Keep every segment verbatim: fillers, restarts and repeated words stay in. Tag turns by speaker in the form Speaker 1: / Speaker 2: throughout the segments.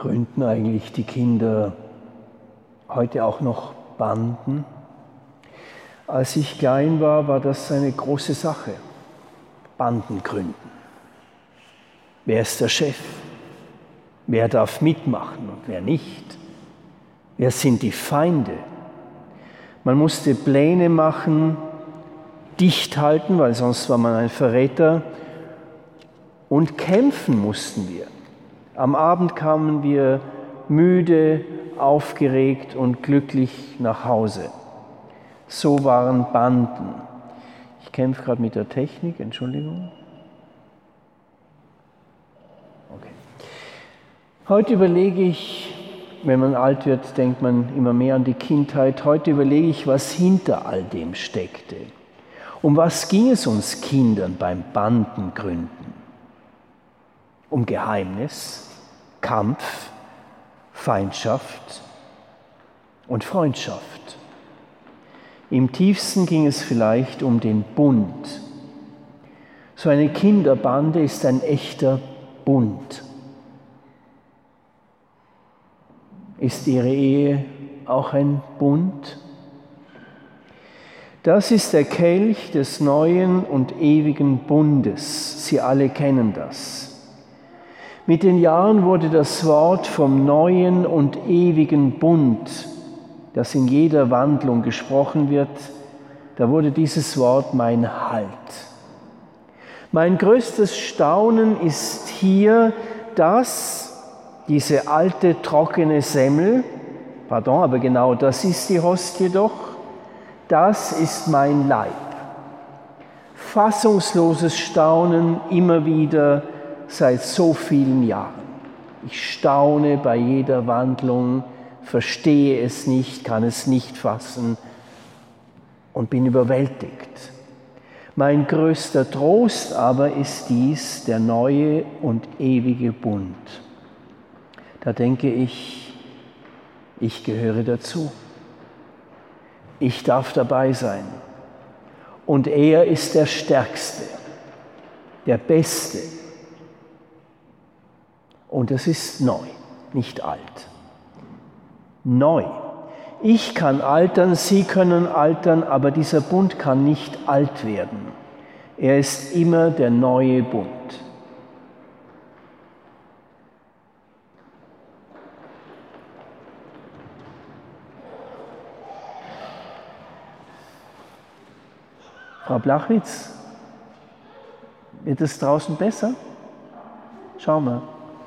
Speaker 1: Gründen eigentlich die Kinder heute auch noch Banden? Als ich klein war, war das eine große Sache. Banden gründen. Wer ist der Chef? Wer darf mitmachen und wer nicht? Wer sind die Feinde? Man musste Pläne machen, dicht halten, weil sonst war man ein Verräter. Und kämpfen mussten wir. Am Abend kamen wir müde, aufgeregt und glücklich nach Hause. So waren Banden. Ich kämpfe gerade mit der Technik, Entschuldigung. Okay. Heute überlege ich, wenn man alt wird, denkt man immer mehr an die Kindheit. Heute überlege ich, was hinter all dem steckte. Um was ging es uns Kindern beim Bandengründen? Um Geheimnis, Kampf, Feindschaft und Freundschaft. Im tiefsten ging es vielleicht um den Bund. So eine Kinderbande ist ein echter Bund. Ist Ihre Ehe auch ein Bund? Das ist der Kelch des neuen und ewigen Bundes. Sie alle kennen das. Mit den Jahren wurde das Wort vom neuen und ewigen Bund, das in jeder Wandlung gesprochen wird, da wurde dieses Wort mein Halt. Mein größtes Staunen ist hier, dass diese alte, trockene Semmel, pardon, aber genau das ist die Hostie doch, das ist mein Leib. Fassungsloses Staunen immer wieder seit so vielen Jahren. Ich staune bei jeder Wandlung, verstehe es nicht, kann es nicht fassen und bin überwältigt. Mein größter Trost aber ist dies, der neue und ewige Bund. Da denke ich, ich gehöre dazu. Ich darf dabei sein. Und er ist der Stärkste, der Beste. Und es ist neu, nicht alt. Neu. Ich kann altern, Sie können altern, aber dieser Bund kann nicht alt werden. Er ist immer der neue Bund. Frau Blachwitz, wird es draußen besser? Schauen wir.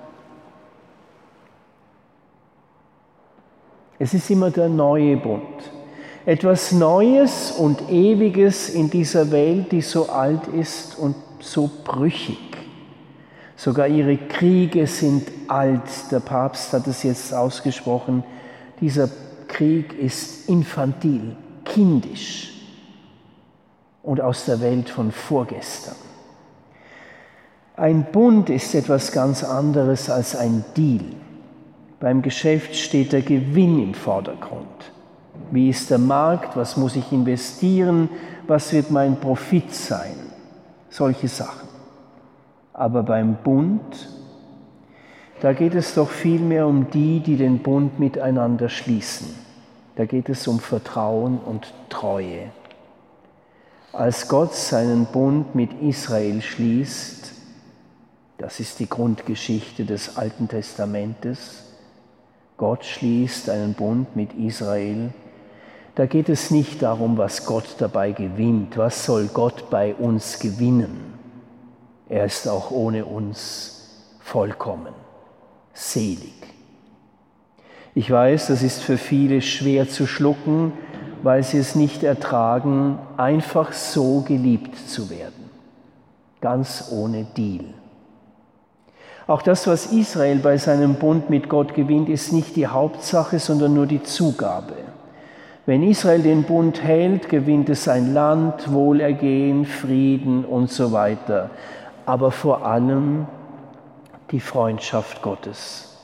Speaker 1: Es ist immer der neue Bund. Etwas Neues und Ewiges in dieser Welt, die so alt ist und so brüchig. Sogar ihre Kriege sind alt. Der Papst hat es jetzt ausgesprochen. Dieser Krieg ist infantil, kindisch und aus der Welt von vorgestern. Ein Bund ist etwas ganz anderes als ein Deal. Beim Geschäft steht der Gewinn im Vordergrund. Wie ist der Markt? Was muss ich investieren? Was wird mein Profit sein? Solche Sachen. Aber beim Bund, da geht es doch vielmehr um die, die den Bund miteinander schließen. Da geht es um Vertrauen und Treue. Als Gott seinen Bund mit Israel schließt, das ist die Grundgeschichte des Alten Testamentes, Gott schließt einen Bund mit Israel. Da geht es nicht darum, was Gott dabei gewinnt. Was soll Gott bei uns gewinnen? Er ist auch ohne uns vollkommen, selig. Ich weiß, das ist für viele schwer zu schlucken, weil sie es nicht ertragen, einfach so geliebt zu werden. Ganz ohne Deal. Auch das, was Israel bei seinem Bund mit Gott gewinnt, ist nicht die Hauptsache, sondern nur die Zugabe. Wenn Israel den Bund hält, gewinnt es sein Land, Wohlergehen, Frieden und so weiter. Aber vor allem die Freundschaft Gottes.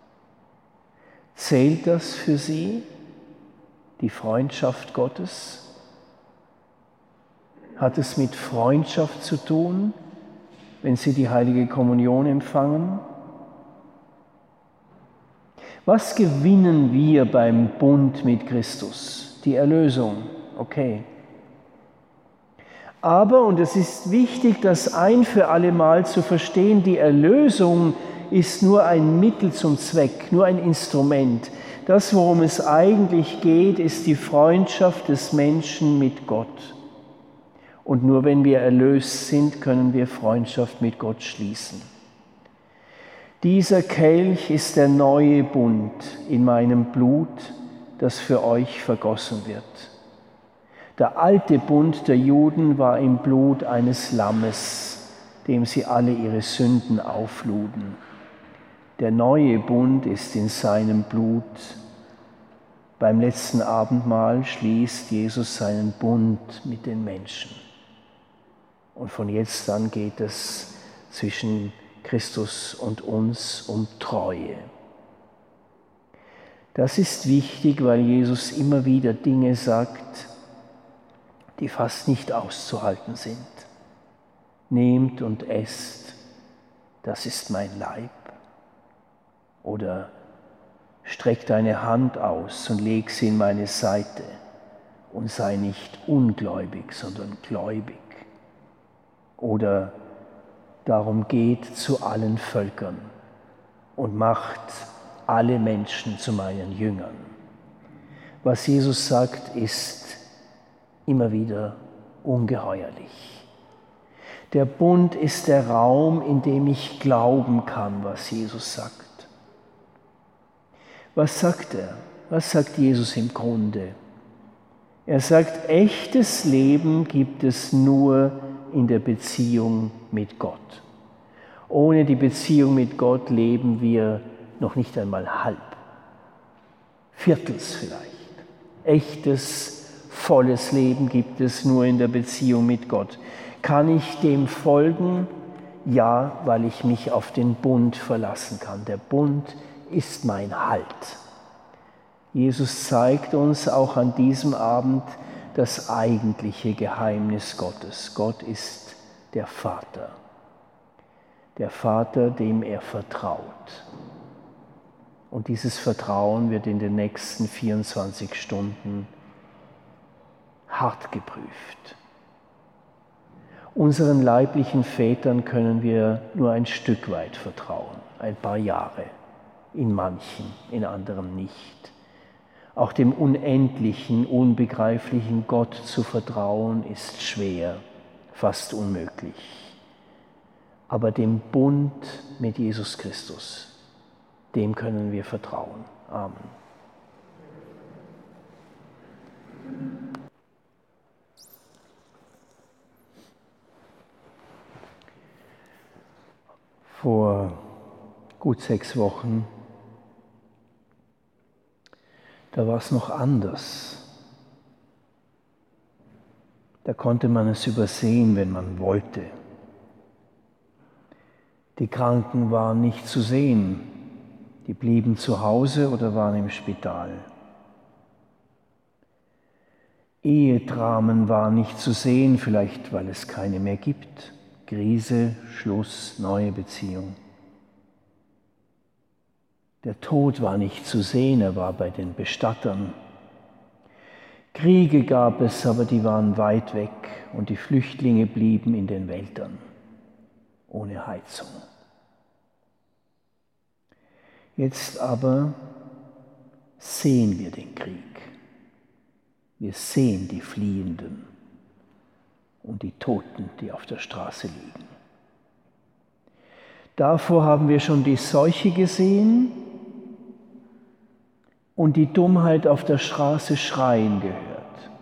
Speaker 1: Zählt das für Sie, die Freundschaft Gottes? Hat es mit Freundschaft zu tun, wenn Sie die Heilige Kommunion empfangen? Was gewinnen wir beim Bund mit Christus? Die Erlösung, okay. Aber, und es ist wichtig, das ein für alle Mal zu verstehen, die Erlösung ist nur ein Mittel zum Zweck, nur ein Instrument. Das, worum es eigentlich geht, ist die Freundschaft des Menschen mit Gott. Und nur wenn wir erlöst sind, können wir Freundschaft mit Gott schließen. Dieser Kelch ist der neue Bund in meinem Blut, das für euch vergossen wird. Der alte Bund der Juden war im Blut eines Lammes, dem sie alle ihre Sünden aufluden. Der neue Bund ist in seinem Blut. Beim letzten Abendmahl schließt Jesus seinen Bund mit den Menschen. Und von jetzt an geht es zwischen Christus und uns um Treue. Das ist wichtig, weil Jesus immer wieder Dinge sagt, die fast nicht auszuhalten sind. Nehmt und esst, das ist mein Leib. Oder streck deine Hand aus und leg sie in meine Seite und sei nicht ungläubig, sondern gläubig. Oder darum geht zu allen Völkern und macht alle Menschen zu meinen Jüngern. Was Jesus sagt, ist immer wieder ungeheuerlich. Der Bund ist der Raum, in dem ich glauben kann, was Jesus sagt. Was sagt er? Was sagt Jesus im Grunde? Er sagt, echtes Leben gibt es nur in der Beziehung mit Gott. Ohne die Beziehung mit Gott leben wir noch nicht einmal halb. Viertels vielleicht. Echtes, volles Leben gibt es nur in der Beziehung mit Gott. Kann ich dem folgen? Ja, weil ich mich auf den Bund verlassen kann. Der Bund ist mein Halt. Jesus zeigt uns auch an diesem Abend das eigentliche Geheimnis Gottes. Gott ist der Vater. Der Vater, dem er vertraut. Und dieses Vertrauen wird in den nächsten vierundzwanzig Stunden hart geprüft. Unseren leiblichen Vätern können wir nur ein Stück weit vertrauen, ein paar Jahre, in manchen, in anderen nicht. Auch dem unendlichen, unbegreiflichen Gott zu vertrauen, ist schwer, fast unmöglich. Aber dem Bund mit Jesus Christus, dem können wir vertrauen. Amen. Vor gut sechs Wochen, da war es noch anders. Da konnte man es übersehen, wenn man wollte. Die Kranken waren nicht zu sehen, die blieben zu Hause oder waren im Spital. Ehedramen waren nicht zu sehen, vielleicht weil es keine mehr gibt. Krise, Schluss, neue Beziehung. Der Tod war nicht zu sehen, er war bei den Bestattern. Kriege gab es, aber die waren weit weg und die Flüchtlinge blieben in den Wäldern, ohne Heizung. Jetzt aber sehen wir den Krieg. Wir sehen die Fliehenden und die Toten, die auf der Straße liegen. Davor haben wir schon die Seuche gesehen und die Dummheit auf der Straße schreien gehört.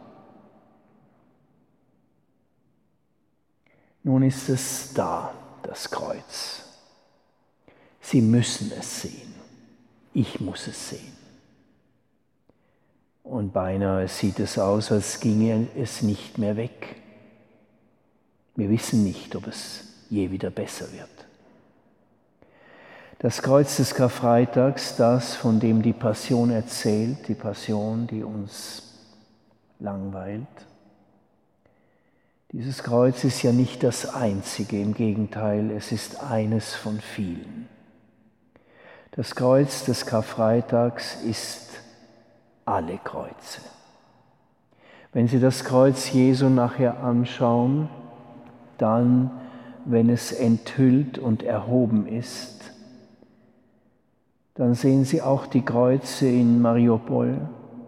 Speaker 1: Nun ist es da, das Kreuz. Sie müssen es sehen. Ich muss es sehen. Und beinahe sieht es aus, als ginge es nicht mehr weg. Wir wissen nicht, ob es je wieder besser wird. Das Kreuz des Karfreitags, das, von dem die Passion erzählt, die Passion, die uns langweilt. Dieses Kreuz ist ja nicht das einzige, im Gegenteil, es ist eines von vielen. Das Kreuz des Karfreitags ist alle Kreuze. Wenn Sie das Kreuz Jesu nachher anschauen, dann, wenn es enthüllt und erhoben ist, dann sehen Sie auch die Kreuze in Mariupol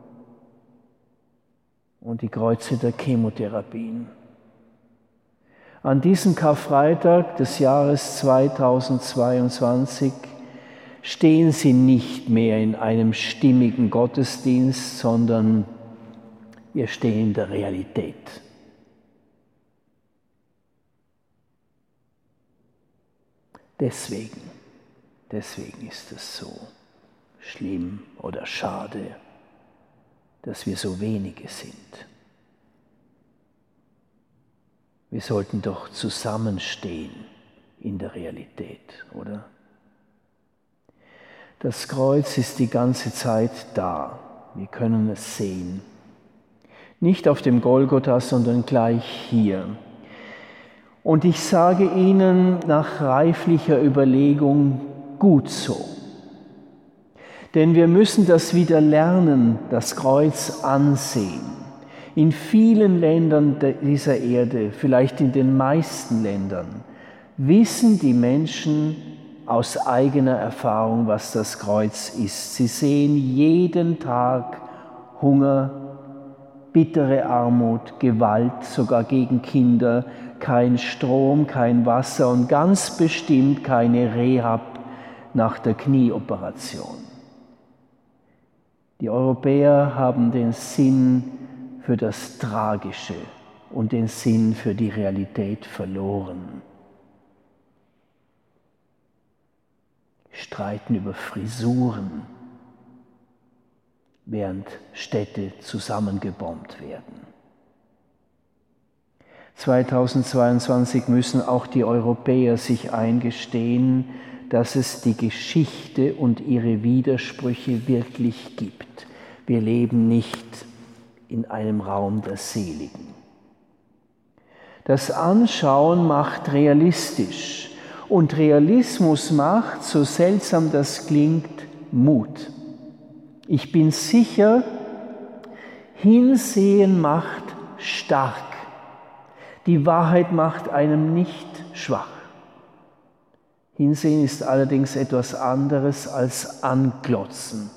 Speaker 1: und die Kreuze der Chemotherapien. An diesem Karfreitag des Jahres zweitausendzweiundzwanzig stehen Sie nicht mehr in einem stimmigen Gottesdienst, sondern wir stehen in der Realität. Deswegen, deswegen ist es so schlimm oder schade, dass wir so wenige sind. Wir sollten doch zusammenstehen in der Realität, oder? Das Kreuz ist die ganze Zeit da. Wir können es sehen. Nicht auf dem Golgotha, sondern gleich hier. Und ich sage Ihnen nach reiflicher Überlegung, gut so. Denn wir müssen das wieder lernen, das Kreuz ansehen. In vielen Ländern dieser Erde, vielleicht in den meisten Ländern, wissen die Menschen aus eigener Erfahrung, was das Kreuz ist. Sie sehen jeden Tag Hunger, bittere Armut, Gewalt, sogar gegen Kinder, kein Strom, kein Wasser und ganz bestimmt keine Rehab nach der Knieoperation. Die Europäer haben den Sinn für das Tragische und den Sinn für die Realität verloren. Streiten über Frisuren, während Städte zusammengebombt werden. zweitausendzweiundzwanzig müssen auch die Europäer sich eingestehen, dass es die Geschichte und ihre Widersprüche wirklich gibt. Wir leben nicht in einem Raum der Seligen. Das Anschauen macht realistisch. Und Realismus macht, so seltsam das klingt, Mut. Ich bin sicher, Hinsehen macht stark. Die Wahrheit macht einem nicht schwach. Hinsehen ist allerdings etwas anderes als Anglotzen.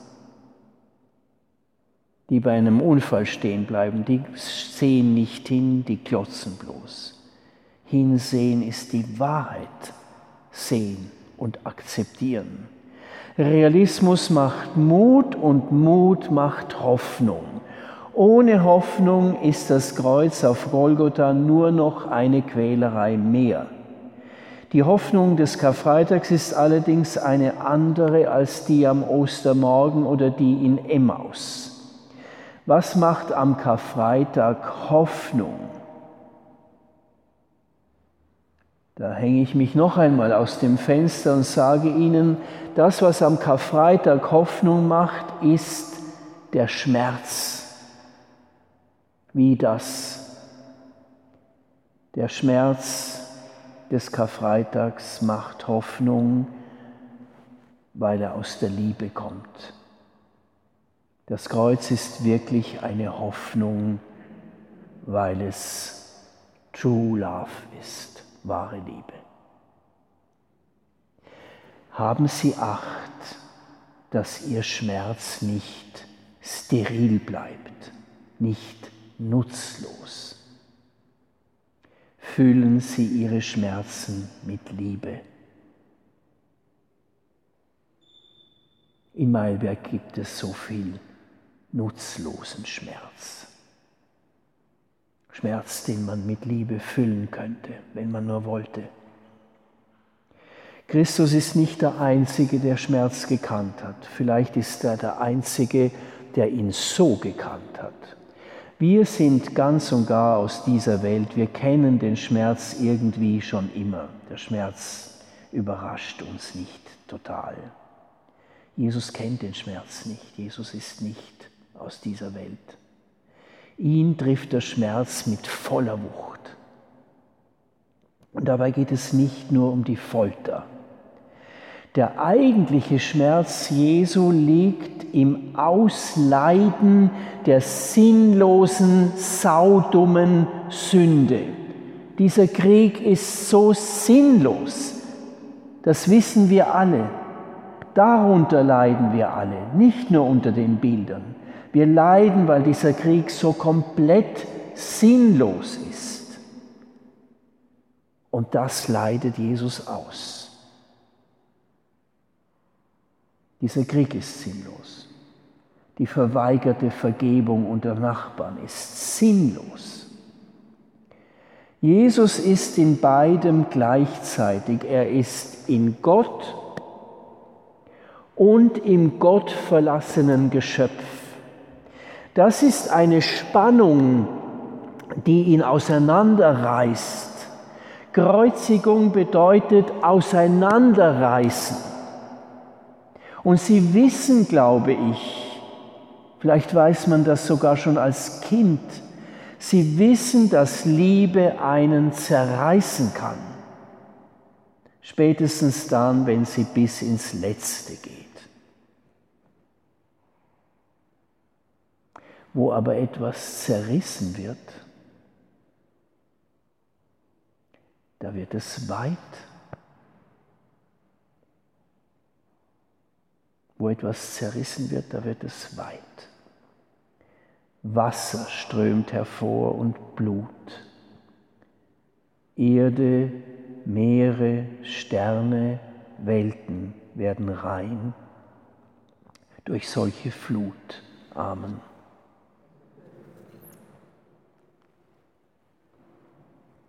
Speaker 1: Die bei einem Unfall stehen bleiben, die sehen nicht hin, die glotzen bloß. Hinsehen ist die Wahrheit. Sehen und akzeptieren. Realismus macht Mut und Mut macht Hoffnung. Ohne Hoffnung ist das Kreuz auf Golgotha nur noch eine Quälerei mehr. Die Hoffnung des Karfreitags ist allerdings eine andere als die am Ostermorgen oder die in Emmaus. Was macht am Karfreitag Hoffnung? Da hänge ich mich noch einmal aus dem Fenster und sage Ihnen, das, was am Karfreitag Hoffnung macht, ist der Schmerz. Wie das? Der Schmerz des Karfreitags macht Hoffnung, weil er aus der Liebe kommt. Das Kreuz ist wirklich eine Hoffnung, weil es True Love ist. Wahre Liebe. Haben Sie Acht, dass Ihr Schmerz nicht steril bleibt, nicht nutzlos. Füllen Sie Ihre Schmerzen mit Liebe. In Mailberg gibt es so viel nutzlosen Schmerz. Schmerz, den man mit Liebe füllen könnte, wenn man nur wollte. Christus ist nicht der Einzige, der Schmerz gekannt hat. Vielleicht ist er der Einzige, der ihn so gekannt hat. Wir sind ganz und gar aus dieser Welt. Wir kennen den Schmerz irgendwie schon immer. Der Schmerz überrascht uns nicht total. Jesus kennt den Schmerz nicht. Jesus ist nicht aus dieser Welt. Ihn trifft der Schmerz mit voller Wucht. Und dabei geht es nicht nur um die Folter. Der eigentliche Schmerz Jesu liegt im Ausleiden der sinnlosen, saudummen Sünde. Dieser Krieg ist so sinnlos, das wissen wir alle. Darunter leiden wir alle, nicht nur unter den Bildern. Wir leiden, weil dieser Krieg so komplett sinnlos ist. Und das leidet Jesus aus. Dieser Krieg ist sinnlos. Die verweigerte Vergebung unter Nachbarn ist sinnlos. Jesus ist in beidem gleichzeitig. Er ist in Gott und im gottverlassenen Geschöpf. Das ist eine Spannung, die ihn auseinanderreißt. Kreuzigung bedeutet auseinanderreißen. Und Sie wissen, glaube ich, vielleicht weiß man das sogar schon als Kind, Sie wissen, dass Liebe einen zerreißen kann. Spätestens dann, wenn sie bis ins Letzte geht. Wo aber etwas zerrissen wird, da wird es weit. Wo etwas zerrissen wird, da wird es weit. Wasser strömt hervor und Blut. Erde, Meere, Sterne, Welten werden rein durch solche Flut. Amen.